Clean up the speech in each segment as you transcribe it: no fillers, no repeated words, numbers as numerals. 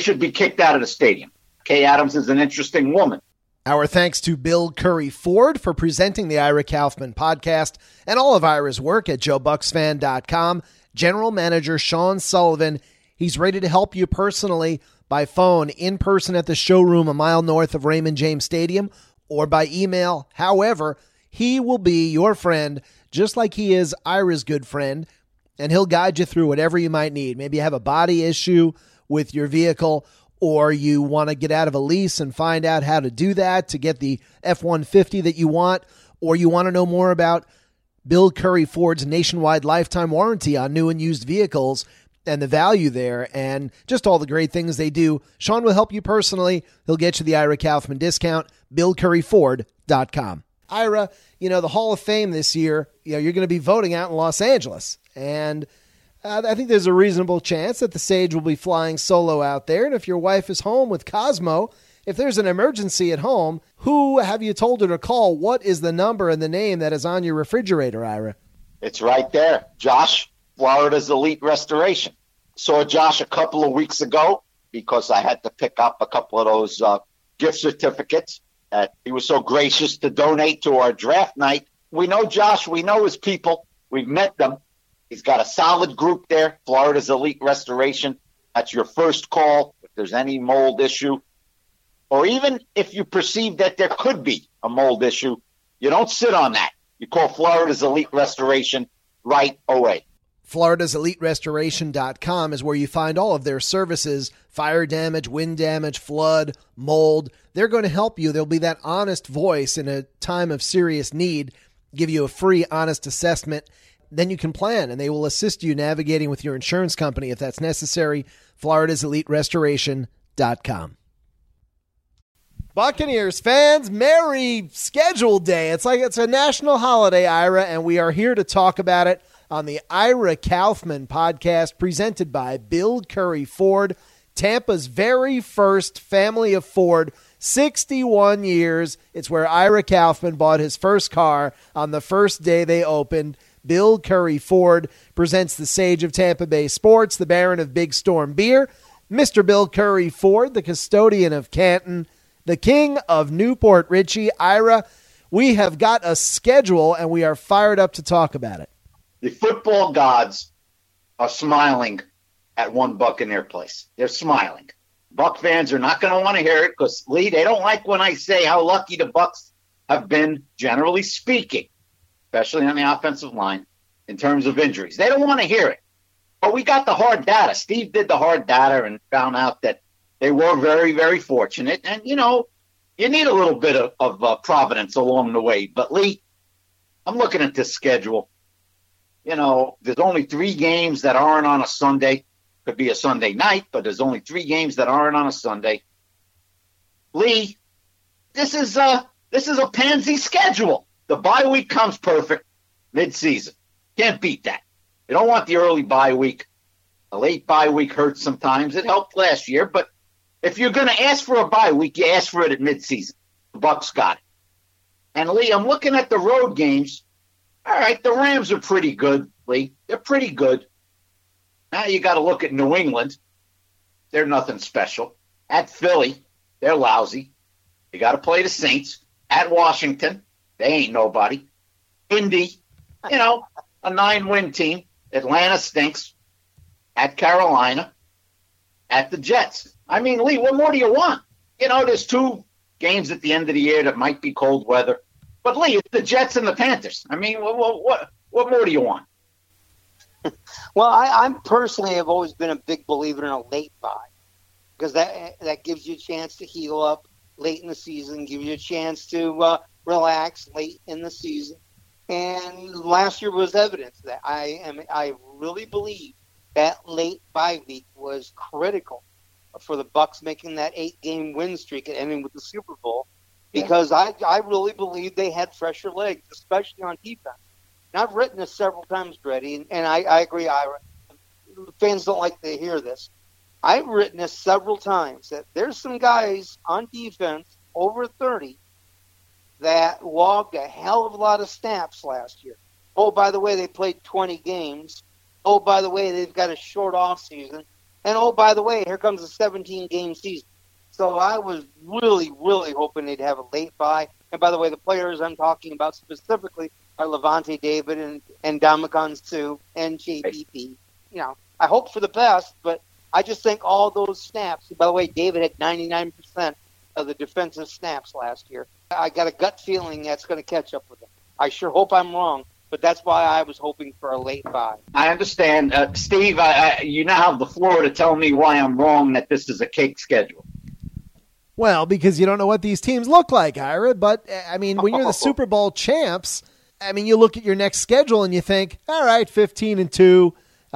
should be kicked out of the stadium. Kay Adams is an interesting woman. Our thanks to Bill Curry Ford for presenting the Ira Kaufman podcast and all of Ira's work at JoeBucksFan.com. General Manager Sean Sullivan, he's ready to help you personally by phone, in person at the showroom a mile north of Raymond James Stadium, or by email. However, he will be your friend, just like he is Ira's good friend, and he'll guide you through whatever you might need. Maybe you have a body issue with your vehicle, or you want to get out of a lease and find out how to do that to get the F-150 that you want, or you want to know more about Bill Curry Ford's nationwide lifetime warranty on new and used vehicles and the value there and just all the great things they do. Sean will help you personally. He'll get you the Ira Kaufman discount, BillCurryFord.com. Ira, the Hall of Fame this year, you're going to be voting out in Los Angeles, and I think there's a reasonable chance that the Sage will be flying solo out there. And if your wife is home with Cosmo, if there's an emergency at home, who have you told her to call? What is the number and the name that is on your refrigerator, Ira? It's right there. Josh, Florida's Elite Restoration. Saw Josh a couple of weeks ago because I had to pick up a couple of those gift certificates that he was so gracious to donate to our draft night. We know Josh. We know his people. We've met them. He's got a solid group there, Florida's Elite Restoration. That's your first call if there's any mold issue. Or even if you perceive that there could be a mold issue, you don't sit on that. You call Florida's Elite Restoration right away. FloridasEliteRestoration.com is where you find all of their services, fire damage, wind damage, flood, mold. They're going to help you. They'll be that honest voice in a time of serious need, give you a free, honest assessment. Then you can plan, and they will assist you navigating with your insurance company if that's necessary. FloridasEliteRestoration.com. Buccaneers fans, merry scheduled day. It's like it's a national holiday, Ira, and we are here to talk about it on the Ira Kaufman podcast presented by Bill Curry Ford, Tampa's very first family of Ford, 61 years. It's where Ira Kaufman bought his first car on the first day they opened. Bill Curry Ford presents the Sage of Tampa Bay Sports, the Baron of Big Storm Beer, Mr. Bill Curry Ford, the custodian of Canton, the king of Newport Richie. Ira, we have got a schedule, and we are fired up to talk about it. The football gods are smiling at one Buccaneer place. They're smiling. Buck fans are not going to want to hear it because, Lee, they don't like when I say how lucky the Bucs have been, generally speaking, especially on the offensive line, in terms of injuries. They don't want to hear it. But we got the hard data. Steve did the hard data and found out that they were very, very fortunate. And, you need a little bit of providence along the way. But, Lee, I'm looking at this schedule. There's only 3 games that aren't on a Sunday. Could be a Sunday night, but there's only 3 games that aren't on a Sunday. Lee, this is a pansy schedule. The bye week comes perfect mid-season. Can't beat that. You don't want the early bye week. A late bye week hurts sometimes. It helped last year, but if you're going to ask for a bye week, you ask for it at mid-season. The Bucs got it. And, Lee, I'm looking at the road games. All right, the Rams are pretty good, Lee. They're pretty good. Now you got to look at New England. They're nothing special. At Philly, they're lousy. You got to play the Saints. At Washington, they ain't nobody. Indy, a 9-win team. Atlanta stinks. At Carolina. At the Jets. I mean, Lee, what more do you want? There's 2 games at the end of the year that might be cold weather. But, Lee, it's the Jets and the Panthers. I mean, what more do you want? Well, I'm personally have always been a big believer in a late bye because that gives you a chance to heal up late in the season, gives you a chance to relax late in the season. And last year was evidence of that. I really believe that late bye week was critical for the Bucs making that 8-game win streak and ending with the Super Bowl. Because I really believe they had fresher legs, especially on defense. And I've written this several times, Brady, and I agree, Ira. Fans don't like to hear this. I've written this several times that there's some guys on defense over 30 that logged a hell of a lot of snaps last year. Oh, by the way, they played 20 games. Oh, by the way, they've got a short off season. And, oh, by the way, here comes a 17-game season. So I was really, really hoping they'd have a late bye. And, by the way, the players I'm talking about specifically are Levante David and Ndamukong Suh and JPP. I hope for the best, but I just think all those snaps. By the way, David had 99% of the defensive snaps last year. I got a gut feeling that's going to catch up with him. I sure hope I'm wrong, but that's why I was hoping for a late bye. I understand. Steve, you now have the floor to tell me why I'm wrong that this is a cake schedule. Well, because you don't know what these teams look like, Ira. But, I mean, when you're the Super Bowl champs, I mean, you look at your next schedule and you think, all right, 15-2,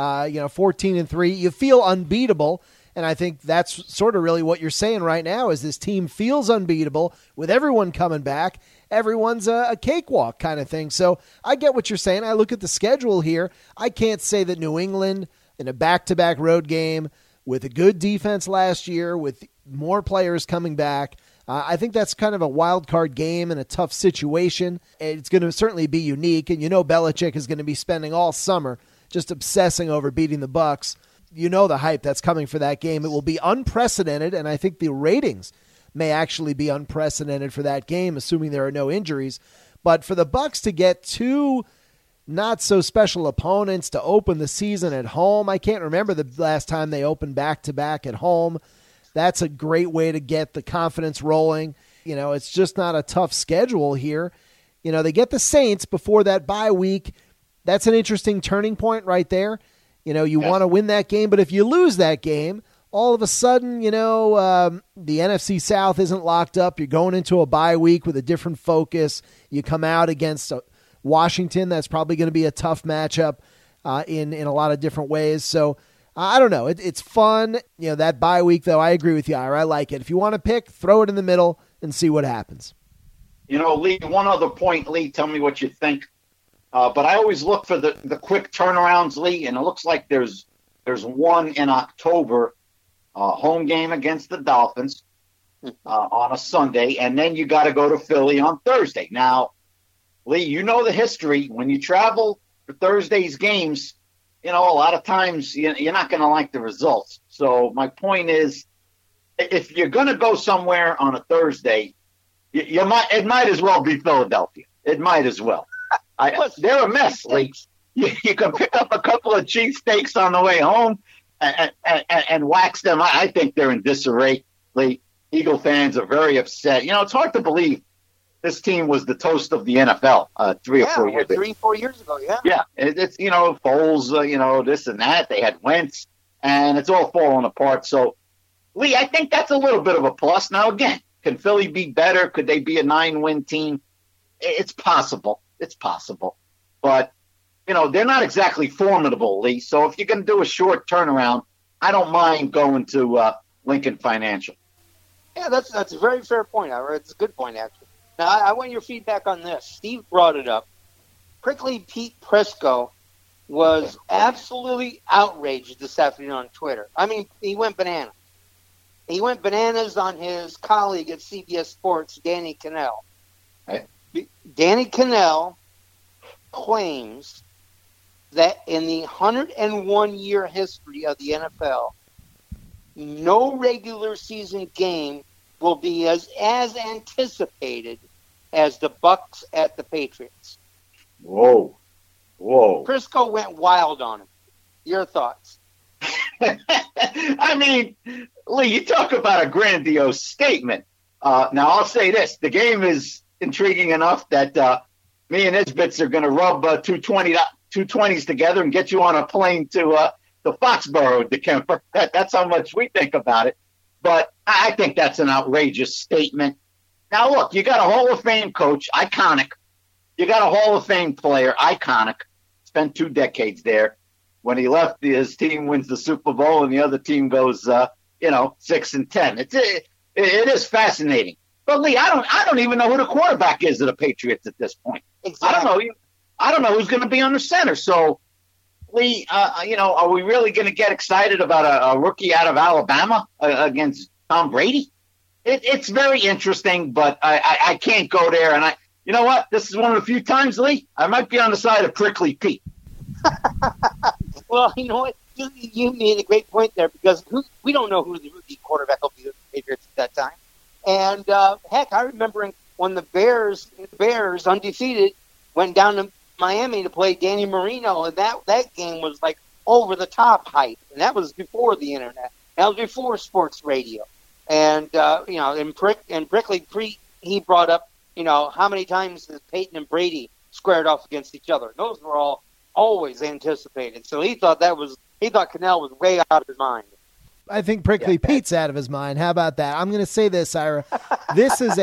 14-3. You feel unbeatable. And I think that's sort of really what you're saying right now is this team feels unbeatable with everyone coming back. Everyone's a cakewalk kind of thing. So I get what you're saying. I look at the schedule here. I can't say that New England in a back-to-back road game with a good defense last year, with more players coming back, I think that's kind of a wild card game and a tough situation. It's going to certainly be unique. And Belichick is going to be spending all summer just obsessing over beating the Bucs. The hype that's coming for that game. It will be unprecedented, and I think the ratings may actually be unprecedented for that game, assuming there are no injuries. But for the Bucs to get two not-so-special opponents to open the season at home, I can't remember the last time they opened back-to-back at home. That's a great way to get the confidence rolling. It's just not a tough schedule here. They get the Saints before that bye week. That's an interesting turning point right there. You want to win that game, but if you lose that game, all of a sudden, the NFC South isn't locked up. You're going into a bye week with a different focus. You come out against Washington. That's probably going to be a tough matchup in a lot of different ways. So I don't know. It's fun. That bye week, though, I agree with you, Ira. I like it. If you want to pick, throw it in the middle and see what happens. Lee, one other point, Lee, tell me what you think. But I always look for the quick turnarounds, Lee, and it looks like there's one in October, home game against the Dolphins on a Sunday, and then you got to go to Philly on Thursday. Now, Lee, the history. When you travel for Thursday's games, a lot of times you're not going to like the results. So my point is, if you're going to go somewhere on a Thursday, it might as well be Philadelphia. It might as well. They're a mess, Lee. You can pick up a couple of cheesesteaks on the way home and wax them. I think they're in disarray. Lee, Eagle fans are very upset. It's hard to believe this team was the toast of the NFL 3 or 4 years ago. 3-4 years ago, yeah. Yeah, it's, Foles, this and that. They had Wentz, and it's all falling apart. So, Lee, I think that's a little bit of a plus. Now, again, can Philly be better? Could they be a 9-win team? It's possible. It's possible. But, they're not exactly formidable, Lee. So if you're going to do a short turnaround, I don't mind going to Lincoln Financial. Yeah, that's a very fair point. It's a good point, actually. Now, I want your feedback on this. Steve brought it up. Prickly Pete Prisco was absolutely outraged this afternoon on Twitter. I mean, he went bananas. He went bananas on his colleague at CBS Sports, Danny Kanell. Right. Danny Kanell claims that in the 101-year history of the NFL, no regular season game will be as anticipated as the Bucs at the Patriots. Whoa. Prisco went wild on him. Your thoughts? I mean, Lee, you talk about a grandiose statement. Now, I'll say this. The game is intriguing enough that me and Isbitz are going to rub 220s together and get you on a plane to Foxborough, DeKemper. That's how much we think about it. But I think that's an outrageous statement. Now, look, you got a Hall of Fame coach, iconic. You got a Hall of Fame player, iconic. Spent 2 decades there. When he left, his team wins the Super Bowl, and the other team goes, 6-10. It is fascinating. But Lee, I don't even know who the quarterback is of the Patriots at this point. Exactly. I don't know who's going to be under center. So, Lee, are we really going to get excited about a rookie out of Alabama against Tom Brady? It's very interesting, but I can't go there. And you know what? This is one of the few times, Lee, I might be on the side of Prickly Pete. Well, you know what? you made a great point there because we don't know who the quarterback will be with the Patriots at that time. And heck, I remember when the Bears undefeated went down to Miami to play Danny Marino, and that game was like over the top hype, and that was before the internet. That was before sports radio. And Brickley he brought up, how many times has Peyton and Brady squared off against each other. Those were all always anticipated. So he thought Cannell was way out of his mind. I think Prickly Pete's out of his mind. How about that? I'm going to say this, Ira. This is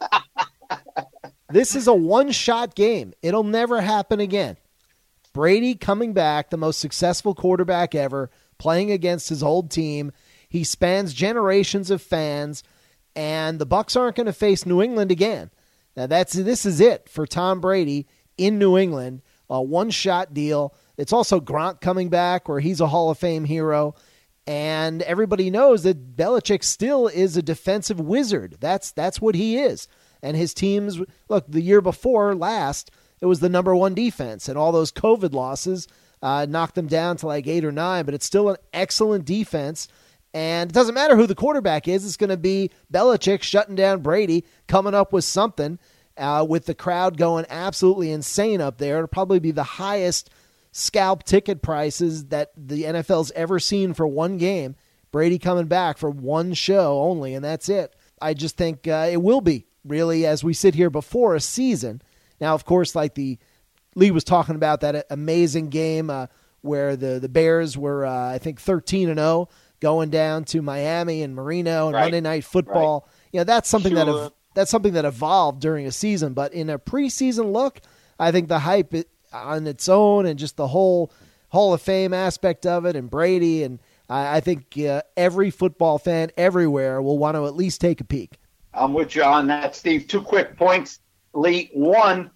a one-shot game. It'll never happen again. Brady coming back, the most successful quarterback ever, playing against his old team. He spans generations of fans, and the Bucs aren't going to face New England again. Now this is it for Tom Brady in New England, a one-shot deal. It's also Gronk coming back, where he's a Hall of Fame hero. And everybody knows that Belichick still is a defensive wizard. That's what he is. And his teams, look, the year before last, it was the number one defense. And all those COVID losses knocked them down to like 8 or 9. But it's still an excellent defense. And it doesn't matter who the quarterback is. It's going to be Belichick shutting down Brady, coming up with something with the crowd going absolutely insane up there. It'll probably be the highest scalp ticket prices that the NFL's ever seen for one game. Brady coming back for one show only, and that's it. I just think it will be, really, as we sit here before a season. Now, of course, like Lee was talking about that amazing game where the Bears were, I think, 13-0 going down to Miami and Marino and Monday Night Football. Right. That's something that evolved during a season. But in a preseason look, I think the hype on its own and just the whole Hall of Fame aspect of it and Brady, and I think every football fan everywhere will want to at least take a peek. I'm with you on that, Steve. 2 quick points, Lee. One,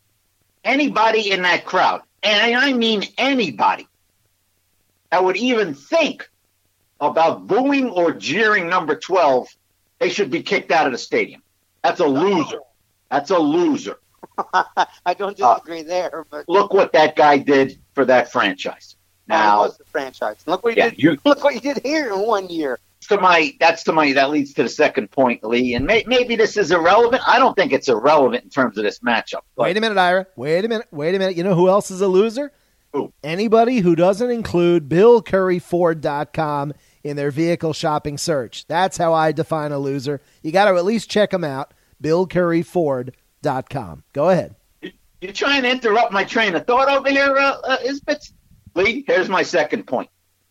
anybody in that crowd, and I mean anybody, that would even think about booing or jeering number 12, they should be kicked out of the stadium. That's a loser. That's a loser. I don't disagree there. But look what that guy did for that franchise. Now, it was the franchise. Look what he did. Look what he did here in 1 year. That leads to the second point, Lee. And maybe this is irrelevant. I don't think it's irrelevant in terms of this matchup. Wait a minute, Ira. Wait a minute. You know who else is a loser? Who? Anybody who doesn't include BillCurryFord.com in their vehicle shopping search. That's how I define a loser. You got to at least check them out. BillCurryFord.com. Go ahead. You're trying to interrupt my train of thought over here, Isbitz? Lee, here's my second point.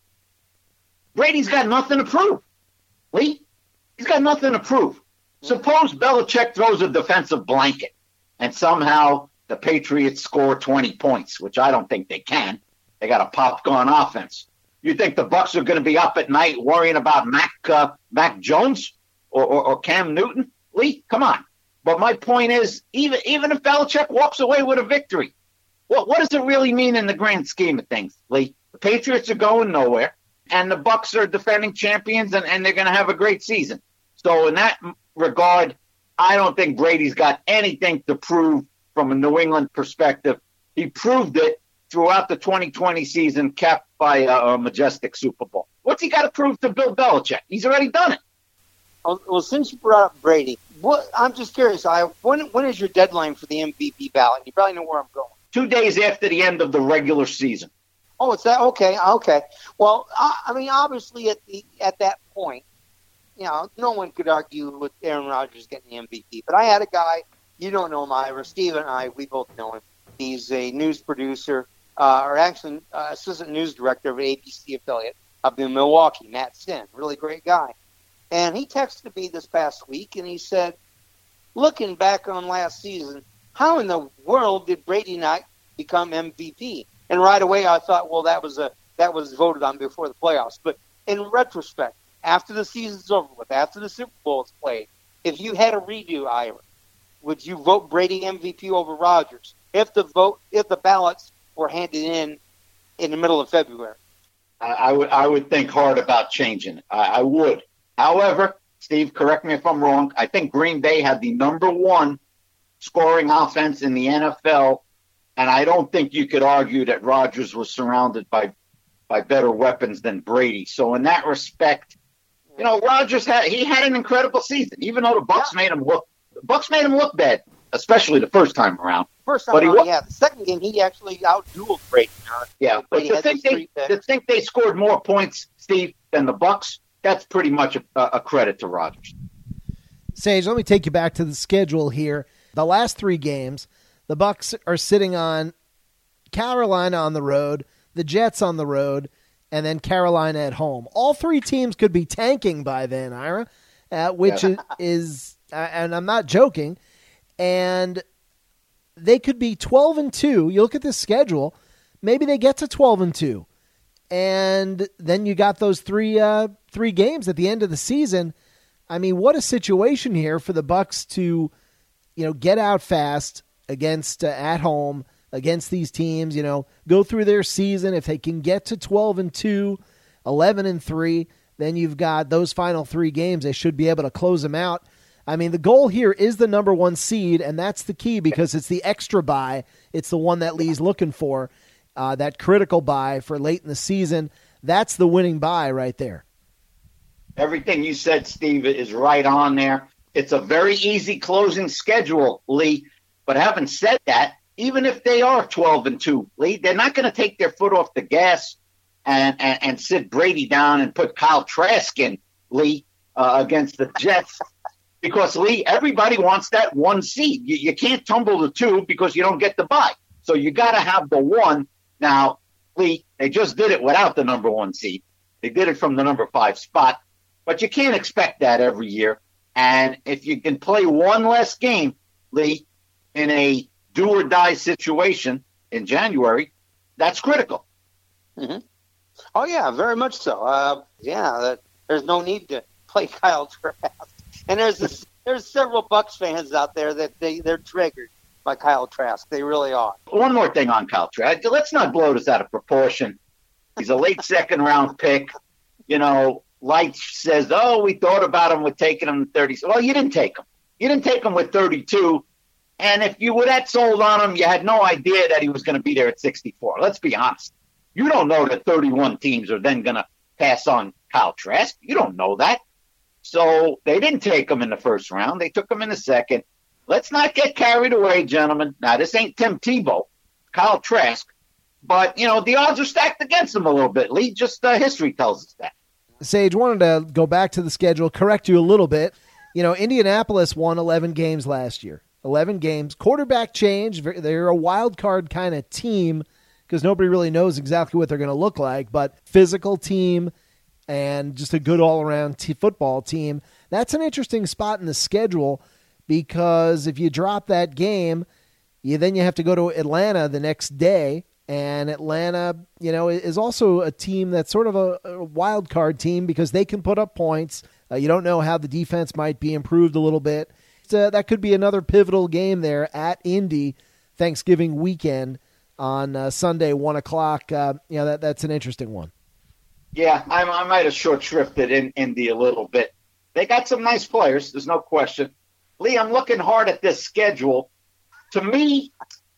Brady's got nothing to prove. Lee, he's got nothing to prove. Suppose Belichick throws a defensive blanket and somehow the Patriots score 20 points, which I don't think they can. They got a popcorn offense. You think the Bucs are going to be up at night worrying about Mac Jones or Cam Newton? Lee, come on. But my point is, even if Belichick walks away with a victory, what does it really mean in the grand scheme of things, Lee? The Patriots are going nowhere, and the Bucs are defending champions, and they're going to have a great season. So in that regard, I don't think Brady's got anything to prove from a New England perspective. He proved it throughout the 2020 season, capped by a majestic Super Bowl. What's he got to prove to Bill Belichick? He's already done it. Well, since you brought up Brady, I'm just curious. When is your deadline for the MVP ballot? You probably know where I'm going. 2 days after the end of the regular season. Oh, it's that? Okay. Well, I mean, obviously at that point, no one could argue with Aaron Rodgers getting the MVP. But I had a guy, you don't know him, Ira. Steve and I, we both know him. He's a news producer, or actually assistant news director of an ABC affiliate up in Milwaukee, Matt Sin. Really great guy. And he texted me this past week, and he said, looking back on last season, how in the world did Brady not become MVP? And right away I thought, well, that was voted on before the playoffs. But in retrospect, after the season's over with, after the Super Bowl is played, if you had a redo, Ira, would you vote Brady MVP over Rodgers if the ballots were handed in the middle of February? I would think hard about changing it. I would. However, Steve, correct me if I'm wrong, I think Green Bay had the number one scoring offense in the NFL, and I don't think you could argue that Rodgers was surrounded by by better weapons than Brady. So in that respect, Rodgers had an incredible season, even though the Bucs made him look bad, especially the first time around. The second game he actually outdueled Brady. But to think they scored more points, Steve, than the Bucs, that's pretty much a credit to Rodgers. Sage, let me take you back to the schedule here. The last 3 games, the Bucs are sitting on Carolina on the road, the Jets on the road, and then Carolina at home. All 3 teams could be tanking by then, Ira, which is, and I'm not joking, and they could be 12-2. You look at this schedule, maybe they get to 12-2, and then you got those three games at the end of the season. I mean, what a situation here for the Bucs to, get out fast against at home against these teams. Go through their season. If they can get to 12-2, 11-3, then you've got those final 3 games. They should be able to close them out. I mean, the goal here is the number 1 seed, and that's the key because it's the extra bye. It's the one that Lee's looking for, that critical bye for late in the season. That's the winning bye right there. Everything you said, Steve, is right on there. It's a very easy closing schedule, Lee. But having said that, even if they are 12-2, Lee, they're not going to take their foot off the gas and sit Brady down and put Kyle Trask in, Lee, against the Jets. Because, Lee, everybody wants that 1 seed. You can't tumble the 2 because you don't get the bye. So you got to have the 1. Now, Lee, they just did it without the number 1 seed. They did it from the number 5 spot. But you can't expect that every year. And if you can play 1 less game, Lee, in a do-or-die situation in January, that's critical. Mm-hmm. Oh, yeah, very much so. There's no need to play Kyle Trask. And there's several Bucs fans out there that they're triggered by Kyle Trask. They really are. One more thing on Kyle Trask. Let's not blow this out of proportion. He's a late second-round pick. Light says, we thought about him with taking him 30. Well, you didn't take him. You didn't take him with 32. And if you were that sold on him, you had no idea that he was going to be there at 64. Let's be honest. You don't know that 31 teams are then going to pass on Kyle Trask. You don't know that. So they didn't take him in the first round. They took him in the second. Let's not get carried away, gentlemen. Now, this ain't Tim Tebow, Kyle Trask. But, the odds are stacked against him a little bit, Lee. Just history tells us that. Sage, wanted to go back to the schedule, correct you a little bit. Indianapolis won 11 games last year. 11 games. Quarterback change. They're a wild card kind of team because nobody really knows exactly what they're going to look like, but physical team and just a good all-around football team. That's an interesting spot in the schedule because if you drop that game, then you have to go to Atlanta the next day. And Atlanta, is also a team that's sort of a wild card team because they can put up points. You don't know how the defense might be improved a little bit. So that could be another pivotal game there at Indy Thanksgiving weekend on Sunday, 1 o'clock. That's an interesting one. Yeah, I might have short shrifted in Indy a little bit. They got some nice players. There's no question. Lee, I'm looking hard at this schedule. To me,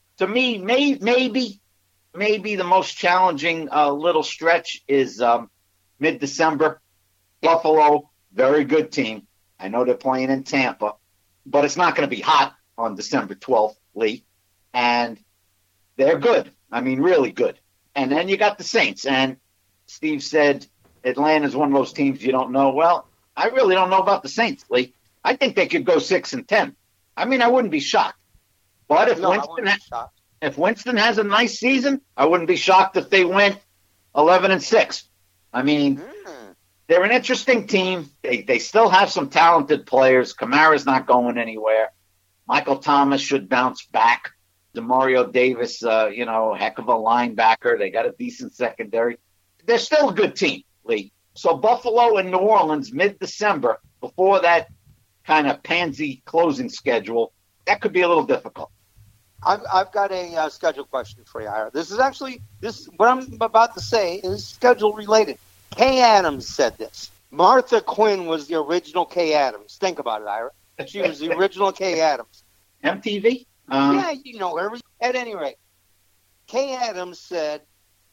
maybe the most challenging little stretch is mid-December. Buffalo, very good team. I know they're playing in Tampa, but it's not going to be hot on December 12th, Lee. And they're good. I mean, really good. And then you got the Saints. And Steve said Atlanta's one of those teams you don't know. Well, I really don't know about the Saints, Lee. I think they could go 6-10. I mean, I wouldn't be shocked. But if Winston has a nice season, I wouldn't be shocked if they went 11-6. I mean, they're an interesting team. They still have some talented players. Kamara's not going anywhere. Michael Thomas should bounce back. DeMario Davis, heck of a linebacker. They got a decent secondary. They're still a good team, Lee. So Buffalo and New Orleans mid-December, before that kind of pansy closing schedule, that could be a little difficult. I've got a schedule question for you, Ira. What I'm about to say is schedule related. Kay Adams said this. Martha Quinn was the original Kay Adams. Think about it, Ira. She was the original Kay Adams. MTV? Yeah, you know her. At any rate, Kay Adams said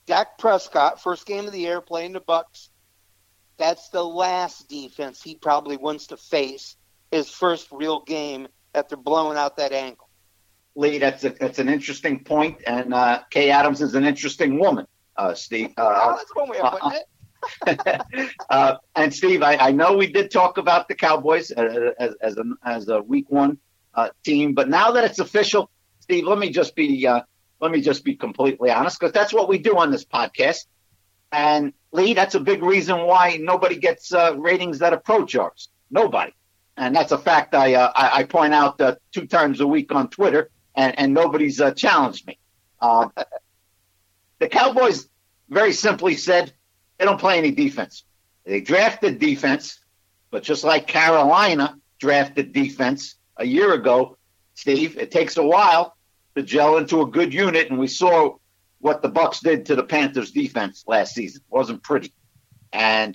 Dak Prescott, first game of the year, playing the Bucs. That's the last defense he probably wants to face, his first real game after blowing out that ankle. Lee, that's an interesting point, and Kay Adams is an interesting woman, Steve. That's one way of putting it. And Steve, I know we did talk about the Cowboys as a week one team, but now that it's official, Steve, let me just be completely honest, because that's what we do on this podcast. And Lee, that's a big reason why nobody gets ratings that approach ours. Nobody, and that's a fact I point out 2 times a week on Twitter, and nobody's challenged me. The Cowboys very simply said they don't play any defense. They drafted defense, but just like Carolina drafted defense a year ago, Steve, it takes a while to gel into a good unit, and we saw what the Bucs did to the Panthers defense last season. It wasn't pretty. And,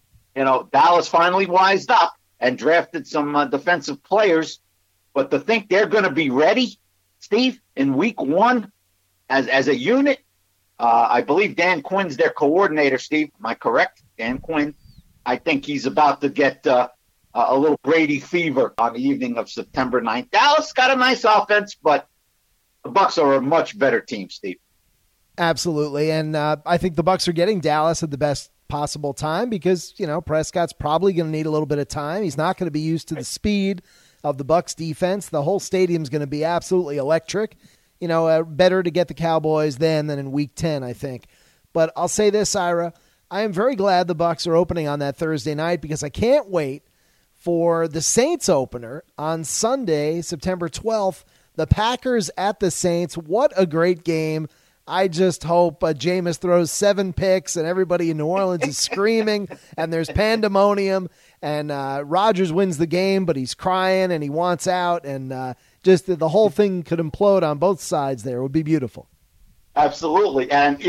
Dallas finally wised up and drafted some defensive players, but to think they're going to be ready, Steve, in week one as a unit, I believe Dan Quinn's their coordinator, Steve. Am I correct? Dan Quinn. I think he's about to get a little Brady fever on the evening of September 9th. Dallas got a nice offense, but the Bucs are a much better team, Steve. Absolutely, and I think the Bucs are getting Dallas at the best possible time because, Prescott's probably going to need a little bit of time. He's not going to be used to the speed of the Bucs defense. The whole stadium's going to be absolutely electric. Better to get the Cowboys then than in Week 10, I think. But I'll say this, Ira, I am very glad the Bucs are opening on that Thursday night because I can't wait for the Saints opener on Sunday, September 12th. The Packers at the Saints. What a great game. I just hope Jameis throws 7 picks and everybody in New Orleans is screaming and there's pandemonium and Rodgers wins the game, but he's crying and he wants out and just the whole thing could implode on both sides there. It would be beautiful. Absolutely. And,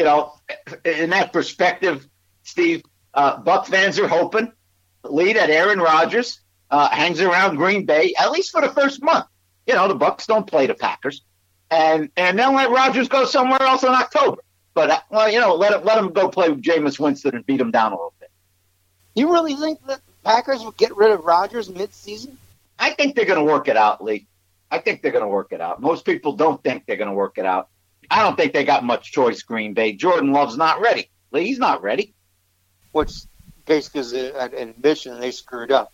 in that perspective, Steve, Buck fans are hoping that Aaron Rodgers hangs around Green Bay, at least for the first month. The Bucs don't play the Packers. And then let Rodgers go somewhere else in October. But, let him go play with Jameis Winston and beat him down a little bit. You really think that the Packers would get rid of Rodgers mid-season? I think they're going to work it out, Lee. I think they're going to work it out. Most people don't think they're going to work it out. I don't think they got much choice, Green Bay. Jordan Love's not ready. Lee, he's not ready. Which basically is an admission they screwed up.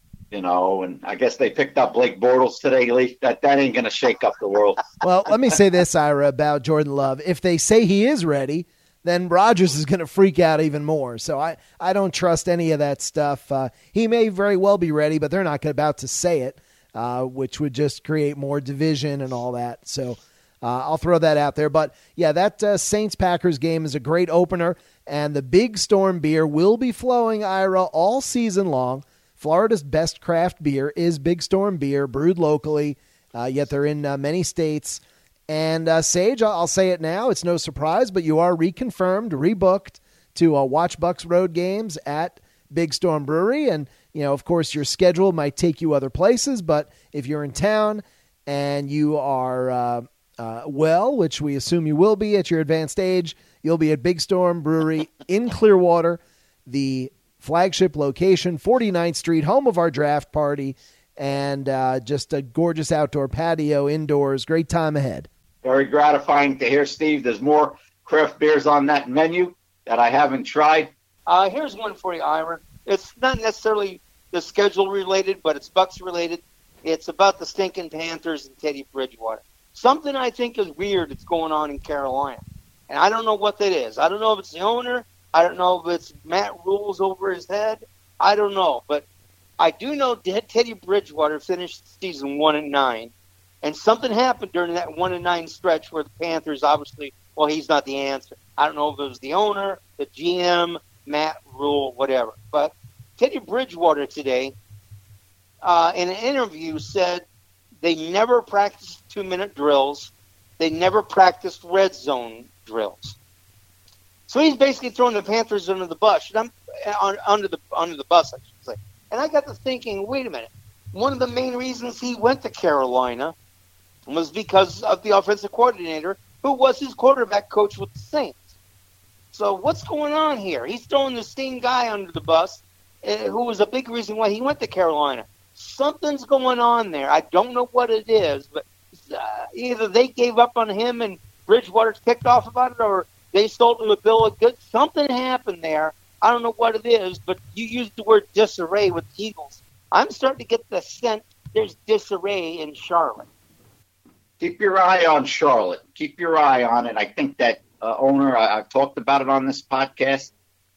And I guess they picked up Blake Bortles today, Lee. That ain't going to shake up the world. Well, let me say this, Ira, about Jordan Love. If they say he is ready, then Rodgers is going to freak out even more. So I don't trust any of that stuff. He may very well be ready, but they're not about to say it, which would just create more division and all that. So I'll throw that out there. But, yeah, that Saints-Packers game is a great opener, and the Big Storm beer will be flowing, Ira, all season long. Florida's best craft beer is Big Storm beer, brewed locally, yet they're in many states. And Sage, I'll say it now, it's no surprise, but you are reconfirmed, rebooked to watch Bucs road games at Big Storm Brewery. And, of course, your schedule might take you other places, but if you're in town and you are which we assume you will be at your advanced age, you'll be at Big Storm Brewery in Clearwater, the flagship location, 49th Street, home of our draft party, and just a gorgeous outdoor patio indoors. Great time ahead. Very gratifying to hear, Steve. There's more craft beers on that menu that I haven't tried. Here's one for you, Ira. It's not necessarily the schedule related, but it's Bucs related. It's about the stinking Panthers and Teddy Bridgewater. Something I think is weird that's going on in Carolina, and I don't know what that is. I don't know if it's the owner. I don't know if it's Matt Rule's over his head. I don't know. But I do know Teddy Bridgewater finished the season 1-9. And something happened during that 1-9 stretch where the Panthers obviously, he's not the answer. I don't know if it was the owner, the GM, Matt Rule, whatever. But Teddy Bridgewater today, in an interview, said they never practiced 2-minute drills. They never practiced red zone drills. So he's basically throwing the Panthers under the bus. Under the bus, I should say. And I got to thinking, wait a minute. One of the main reasons he went to Carolina was because of the offensive coordinator, who was his quarterback coach with the Saints. So what's going on here? He's throwing the same guy under the bus, who was a big reason why he went to Carolina. Something's going on there. I don't know what it is, but either they gave up on him and Bridgewater's kicked off about it, or they sold him a bill of goods. Something happened there. I don't know what it is, but you used the word disarray with the Eagles. I'm starting to get the sense there's disarray in Charlotte. Keep your eye on Charlotte. Keep your eye on it. I think that owner, I've talked about it on this podcast.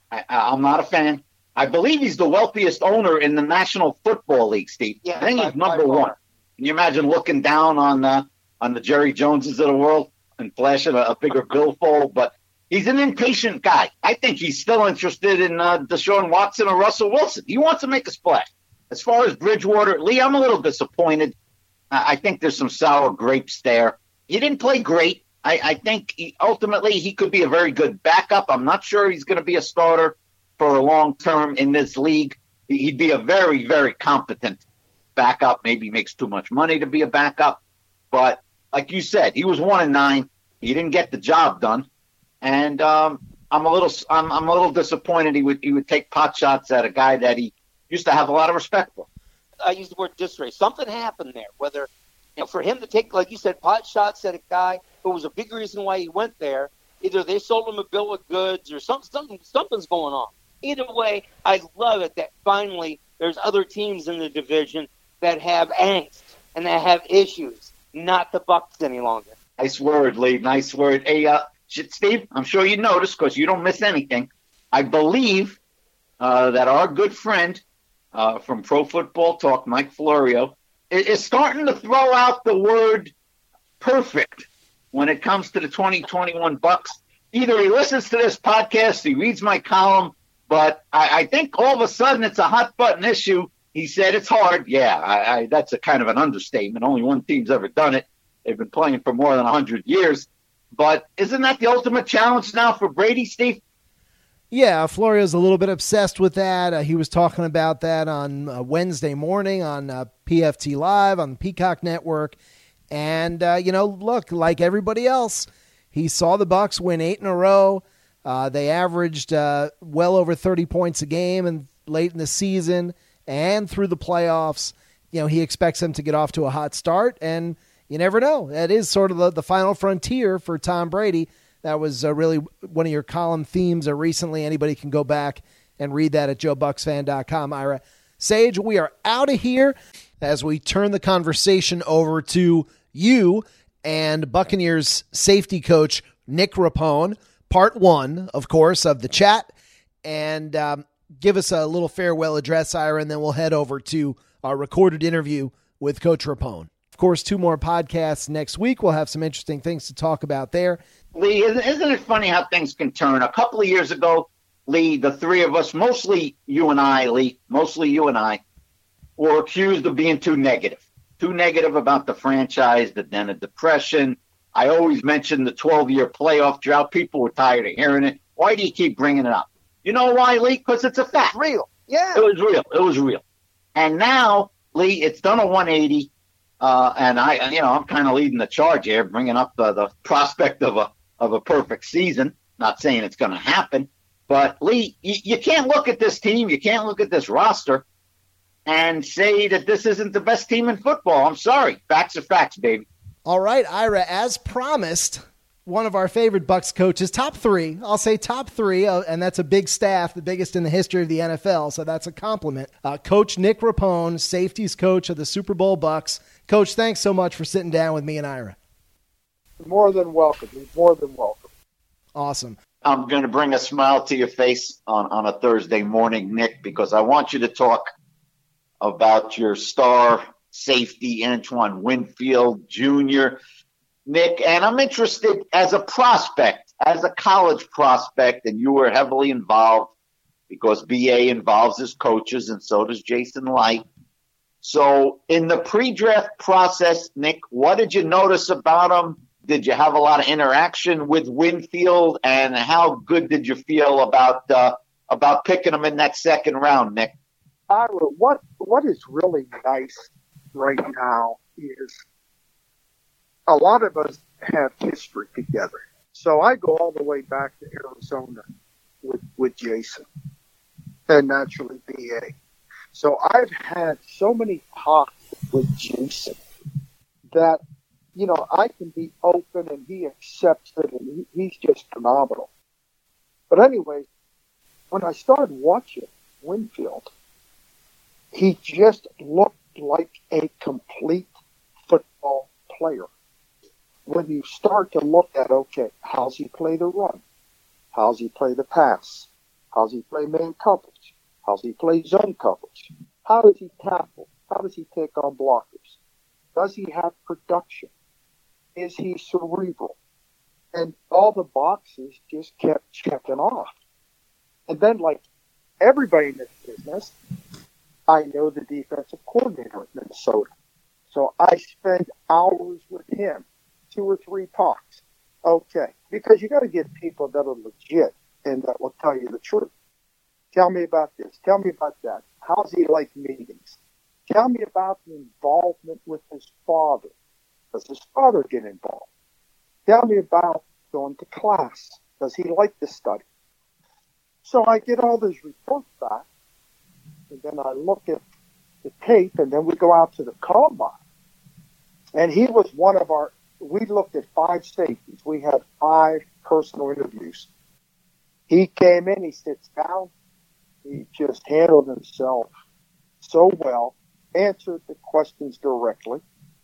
I'm not a fan. I believe he's the wealthiest owner in the National Football League, Steve. Yeah, I think he's number one. Can you imagine looking down on the Jerry Joneses of the world and flashing a bigger billfold? But he's an impatient guy. I think he's still interested in Deshaun Watson or Russell Wilson. He wants to make a splash. As far as Bridgewater, Lee, I'm a little disappointed. I think there's some sour grapes there. He didn't play great. I think ultimately he could be a very good backup. I'm not sure he's going to be a starter for a long term in this league. He'd be a very, very competent backup. Maybe makes too much money to be a backup. But like you said, he was 1-9. He didn't get the job done. And I'm a little disappointed he would take pot shots at a guy that he used to have a lot of respect for. I use the word disarray. Something happened there. Whether for him to take, like you said, pot shots at a guy who was a big reason why he went there, either they sold him a bill of goods or something's going on. Either way, I love it that finally there's other teams in the division that have angst and that have issues, not the Bucs any longer. Nice word, Lee. Nice word. Hey, Steve, I'm sure you noticed because you don't miss anything. I believe that our good friend from Pro Football Talk, Mike Florio, is starting to throw out the word perfect when it comes to the 2021 Bucs. Either he listens to this podcast, he reads my column, but I think all of a sudden it's a hot button issue. He said it's hard. Yeah, that's a kind of an understatement. Only one team's ever done it. They've been playing for more than 100 years. But isn't that the ultimate challenge now for Brady, Steve? Yeah, Florio's a little bit obsessed with that. He was talking about that on Wednesday morning on PFT Live on the Peacock Network. And, look, like everybody else, he saw the Bucs win 8 in a row. They averaged well over 30 points a game and late in the season and through the playoffs. He expects them to get off to a hot start, and you never know. That is sort of the final frontier for Tom Brady. That was really one of your column themes recently. Anybody can go back and read that at JoeBucksFan.com. Ira Sage, we are out of here as we turn the conversation over to you and Buccaneers safety coach Nick Rapone, part 1, of course, of the chat. And give us a little farewell address, Ira, and then we'll head over to our recorded interview with Coach Rapone. Of course, 2 more podcasts next week. We'll have some interesting things to talk about there. Lee, isn't it funny how things can turn? A couple of years ago, Lee, the three of us, mostly you and I, were accused of being too negative about the franchise, then a depression. I always mentioned the 12-year playoff drought. People were tired of hearing it. Why do you keep bringing it up? You know why, Lee? Because it's a fact. Real. Yeah. It was real. And now, Lee, it's done a 180. And I'm kind of leading the charge here, bringing up the prospect of a perfect season. Not saying it's going to happen, but Lee, you can't look at this team, you can't look at this roster, and say that this isn't the best team in football. I'm sorry, facts are facts, baby. All right, Ira, as promised, one of our favorite Bucs coaches, top 3. I'll say top 3, and that's a big staff, the biggest in the history of the NFL, so that's a compliment. Coach Nick Rapone, safeties coach of the Super Bowl Bucs. Coach, thanks so much for sitting down with me and Ira. More than welcome. More than welcome. Awesome. I'm going to bring a smile to your face on a Thursday morning, Nick, because I want you to talk about your star safety, Antoine Winfield Jr., Nick, and I'm interested as a prospect, as a college prospect, and you were heavily involved because BA involves his coaches and so does Jason Light. So in the pre-draft process, Nick, what did you notice about him? Did you have a lot of interaction with Winfield, and how good did you feel about picking him in that second round, Nick? Ira, what is really nice right now is a lot of us have history together. So I go all the way back to Arizona with Jason and naturally BA. So I've had so many talks with Jason that, I can be open and he accepts it and he's just phenomenal. But anyway, when I started watching Winfield, he just looked like a complete football player. When you start to look at, okay, how's he play the run? How's he play the pass? How's he play man coverage? How's he play zone coverage? How does he tackle? How does he take on blockers? Does he have production? Is he cerebral? And all the boxes just kept checking off. And then, like everybody in this business, I know the defensive coordinator at Minnesota. So I spend hours with him, 2 or 3 talks. Okay, because you got to get people that are legit and that will tell you the truth. Tell me about this. Tell me about that. How's he like meetings? Tell me about the involvement with his father. Does his father get involved? Tell me about going to class. Does he like to study? So I get all these reports back, and then I look at the tape, and then we go out to the combine. And he was we looked at 5 safeties. We had 5 personal interviews. He came in, he sits down, he just handled himself so well, answered the questions directly.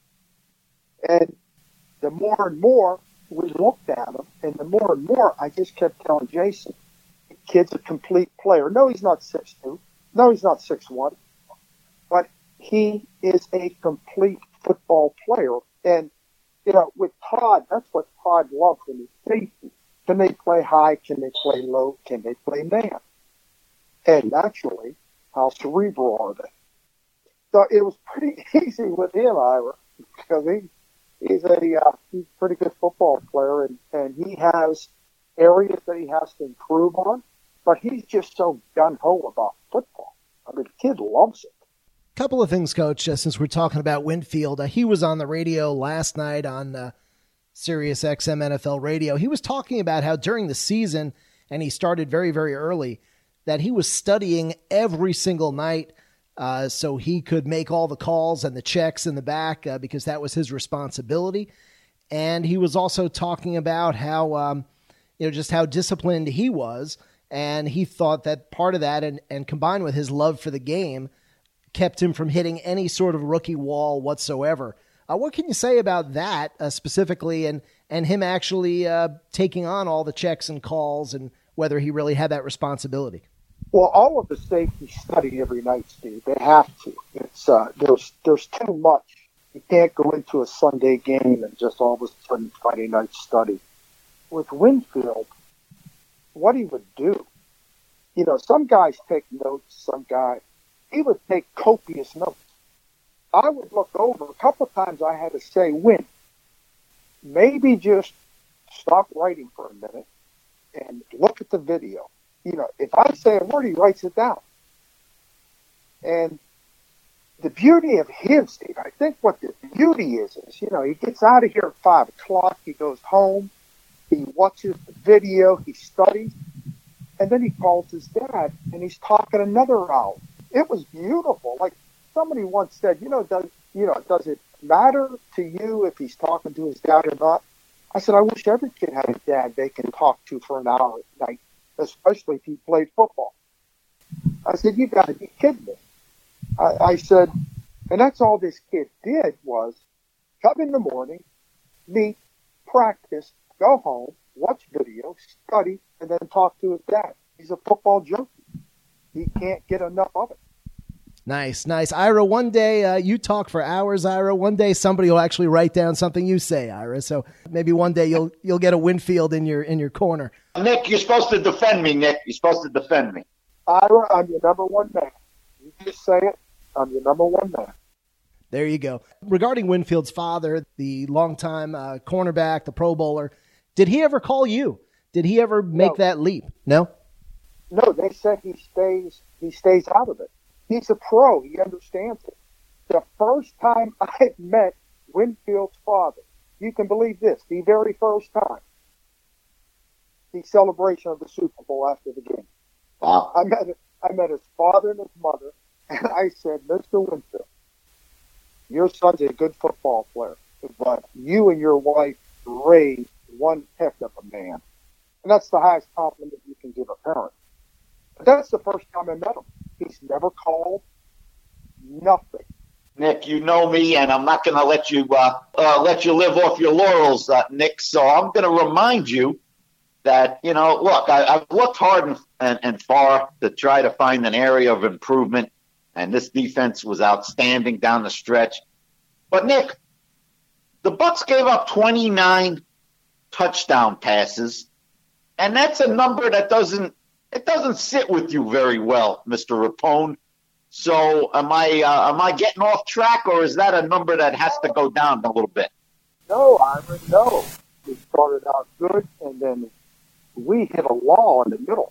And the more and more we looked at him, and the more and more I just kept telling Jason, the kid's a complete player. No, he's not 6'2". No, he's not 6'1". But he is a complete football player. And, with Todd, that's what Todd loves in his safety. Can they play high? Can they play low? Can they play man? And naturally, how cerebral are they? So it was pretty easy with him, Ira, because he's a pretty good football player, and he has areas that he has to improve on, but he's just so gung-ho about football. I mean, the kid loves it. Couple of things, Coach, since we're talking about Winfield. He was on the radio last night on Sirius XM NFL radio. He was talking about how during the season, and he started very, very early, that he was studying every single night so he could make all the calls and the checks in the back because that was his responsibility. And he was also talking about how, just how disciplined he was. And he thought that part of that, and combined with his love for the game, kept him from hitting any sort of rookie wall whatsoever. What can you say about that specifically and him actually taking on all the checks and calls and whether he really had that responsibility? Well, all of the safeties study every night, Steve. They have to. It's there's too much. You can't go into a Sunday game and just all of a sudden Friday night study. With Winfield, what he would do, some guys take notes, he would take copious notes. I would look over. A couple of times I had to say, Win, maybe just stop writing for a minute and look at the video. If I say a word, he writes it down. And the beauty of him, Steve, I think what the beauty is, he gets out of here at 5 o'clock, he goes home, he watches the video, he studies, and then he calls his dad, and he's talking another hour. It was beautiful. Like somebody once said, does it matter to you if he's talking to his dad or not? I said, I wish every kid had a dad they can talk to for an hour at night, especially if he played football. I said, you got to be kidding me. I said, and that's all this kid did was come in the morning, meet, practice, go home, watch videos, study, and then talk to his dad. He's a football junkie. He can't get enough of it. Nice. Ira, one day you talk for hours, Ira. One day somebody will actually write down something you say, Ira. So maybe one day you'll get a Winfield in your corner. Nick, you're supposed to defend me, Nick. You're supposed to defend me. Ira, I'm your number one man. You just say it. I'm your number one man. There you go. Regarding Winfield's father, the longtime cornerback, the Pro Bowler, did he ever call you? Did he ever make that leap? No? No, they said he stays out of it. He's a pro. He understands it. The first time I met Winfield's father, you can believe this, the very first time, the celebration of the Super Bowl after the game. Wow. I met his father and his mother, and I said, Mr. Winfield, your son's a good football player, but you and your wife raised one heck of a man. And that's the highest compliment you can give a parent. But that's the first time I met him. He's never called, nothing. Nick, you know me, and I'm not going to let you live off your laurels, Nick. So I'm going to remind you that, look, I've looked hard and far to try to find an area of improvement, and this defense was outstanding down the stretch. But, Nick, the Bucs gave up 29 touchdown passes, and that's a number that doesn't sit with you very well, Mr. Rapone. So am I getting off track, or is that a number that has to go down a little bit? No, Ira, no. We started out good, and then we hit a lull in the middle.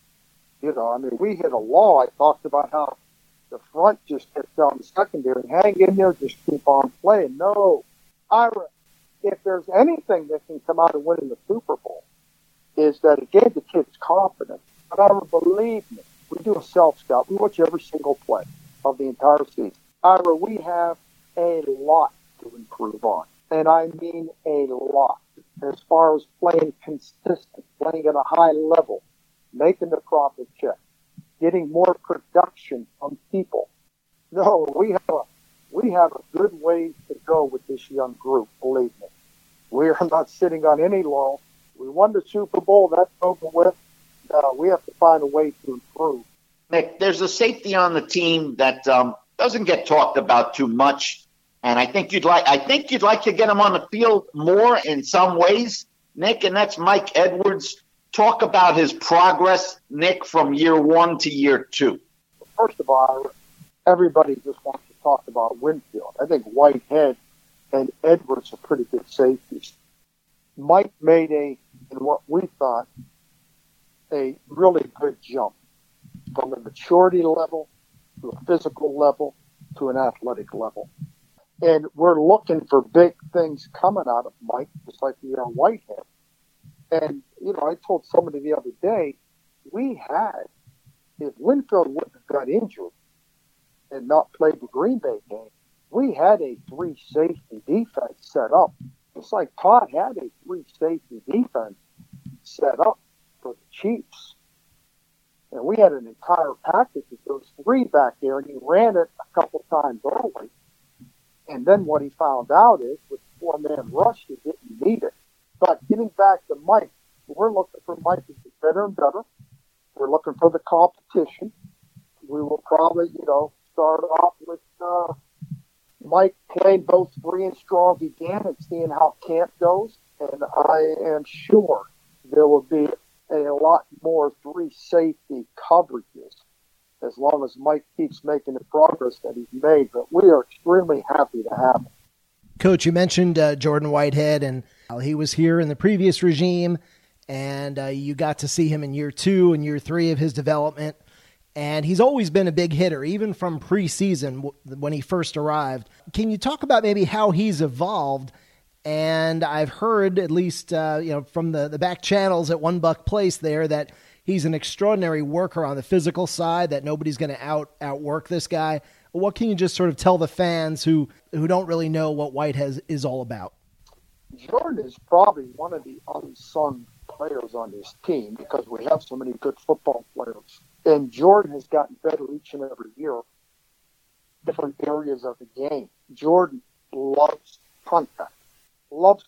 We hit a lull. I talked about how the front just kept down the secondary. Hang in there, just keep on playing. No, Ira, if there's anything that can come out of winning the Super Bowl, is that it gave the kids confidence. But Ira, believe me, we do a self-scout. We watch every single play of the entire season. Ira, we have a lot to improve on. And I mean a lot. As far as playing consistent, playing at a high level, making the proper check, getting more production from people. No, we have a good way to go with this young group, believe me. We are not sitting on any laurels. We won the Super Bowl, that's over with. We have to find a way to improve. Nick, there's a safety on the team that doesn't get talked about too much, and I think you'd like to get him on the field more in some ways, Nick, and that's Mike Edwards. Talk about his progress, Nick, from year 1 to year 2. First of all, everybody just wants to talk about Winfield. I think Whitehead and Edwards are pretty good safeties. Mike made in what we thought, a really good jump from a maturity level to a physical level to an athletic level. And we're looking for big things coming out of Mike, just like we are Whitehead. And, I told somebody the other day, if Winfield wouldn't have got injured and not played the Green Bay game, we had a 3-safety defense set up. Just like Todd had a 3-safety defense set up for the Chiefs. And we had an entire package of those 3 back there, and he ran it a couple times early. And then what he found out is, with 4-man rush, he didn't need it. But getting back to Mike, we're looking for Mike to get better and better. We're looking for the competition. We will probably, start off with Mike playing both free and strong again and seeing how camp goes. And I am sure there will be a lot more 3-safety coverages as long as Mike keeps making the progress that he's made. But we are extremely happy to have him. Coach, you mentioned Jordan Whitehead, and he was here in the previous regime, and you got to see him in year 2 and year 3 of his development. And he's always been a big hitter, even from preseason when he first arrived. Can you talk about maybe how he's evolved? And I've heard, at least from the back channels at One Buck Place there, that he's an extraordinary worker on the physical side, that nobody's going to outwork this guy. What can you just sort of tell the fans who don't really know what Whitehead is all about? Jordan is probably one of the unsung players on this team because we have so many good football players. And Jordan has gotten better each and every year, different areas of the game. Jordan loves contact. Will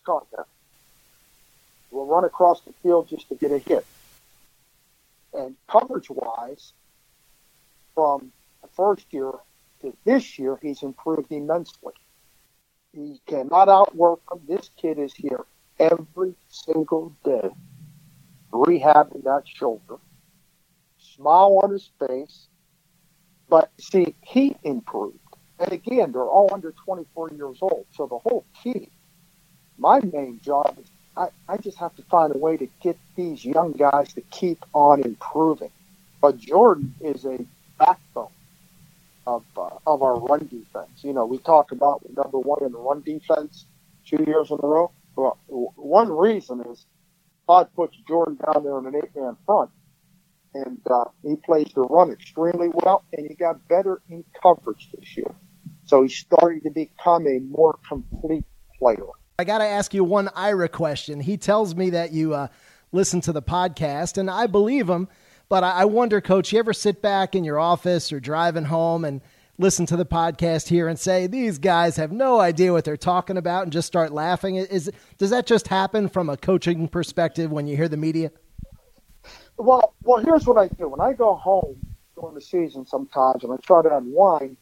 run across the field just to get a hit. And coverage-wise, from the first year to this year, he's improved immensely. He cannot outwork him. This kid is here every single day, rehabbing that shoulder, smile on his face. But see, he improved. And again, they're all under 24 years old. So the whole key, my main job is I just have to find a way to get these young guys to keep on improving. But Jordan is a backbone of our run defense. We talk about we're number 1 in the run defense 2 years in a row. Well, one reason is Todd puts Jordan down there in an 8-man front, and he plays the run extremely well, and he got better in coverage this year. So he's starting to become a more complete player. I got to ask you one Ira question. He tells me that you listen to the podcast, and I believe him, but I wonder, Coach, you ever sit back in your office or driving home and listen to the podcast here and say, these guys have no idea what they're talking about, and just start laughing? Does that just happen from a coaching perspective when you hear the media? Well, here's what I do. When I go home during the season sometimes and I try to unwind,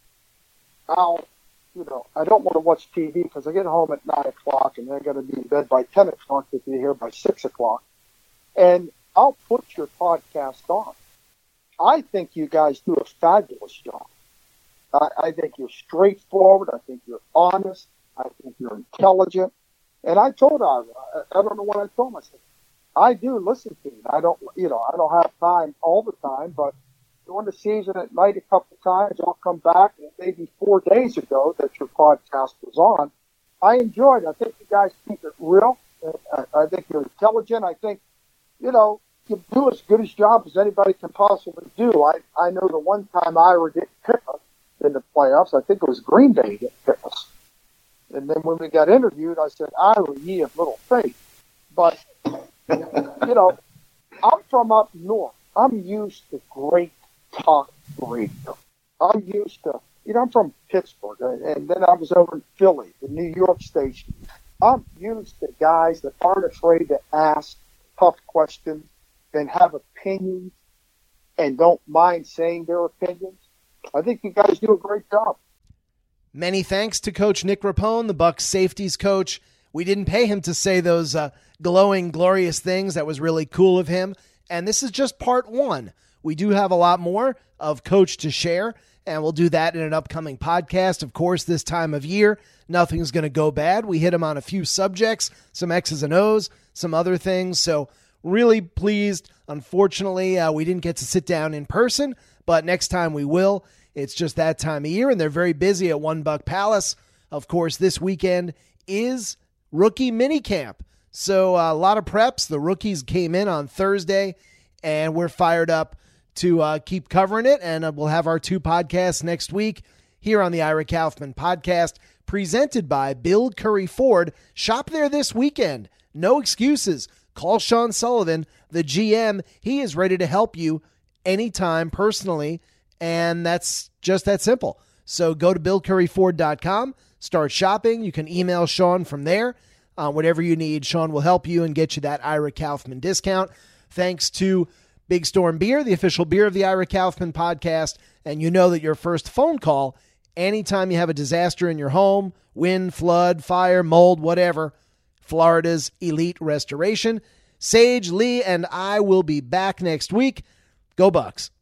I don't want to watch TV because I get home at 9 o'clock and I got to be in bed by 10 o'clock to be here by 6 o'clock. And I'll put your podcast on. I think you guys do a fabulous job. I think you're straightforward. I think you're honest. I think you're intelligent. And I told Ira, I don't know what I told myself. I do listen to you. I don't have time all the time, but during the season at night a couple of times, I'll come back, and maybe 4 days ago that your podcast was on. I enjoyed it. I think you guys keep it real. I think you're intelligent. I think, you do as good a job as anybody can possibly do. I know the one time Ira didn't pick us in the playoffs, I think it was Green Bay didn't pick us. And then when we got interviewed, I said, Ira, ye of little faith. But, I'm from up north. I'm used to great talk radio. I'm used to, I'm from Pittsburgh, and then I was over in Philly, the New York station. I'm used to guys that aren't afraid to ask tough questions and have opinions and don't mind saying their opinions. I think you guys do a great job. Many thanks to Coach Nick Rapone, the Bucs safeties coach. We didn't pay him to say those glowing, glorious things. That was really cool of him. And this is just part one. We do have a lot more of Coach to share, and we'll do that in an upcoming podcast. Of course, this time of year, nothing's going to go bad. We hit him on a few subjects, some X's and O's, some other things. So really pleased. Unfortunately, we didn't get to sit down in person, but next time we will. It's just that time of year, and they're very busy at One Buck Palace. Of course, this weekend is rookie minicamp. So a lot of preps. The rookies came in on Thursday, and we're fired up to keep covering it. And we'll have our 2 podcasts next week here on the Ira Kaufman Podcast, presented by Bill Curry Ford. Shop there this weekend. No excuses. Call Sean Sullivan, the GM. He is ready to help you anytime personally, and that's just that simple. So go to BillCurryFord.com, start shopping. You can email Sean from there. Whatever you need, Sean will help you and get you that Ira Kaufman discount. Thanks to Big Storm Beer, the official beer of the Ira Kaufman Podcast. And you know that your first phone call, anytime you have a disaster in your home, wind, flood, fire, mold, whatever, Florida's Elite Restoration. Sage, Lee, and I will be back next week. Go Bucks.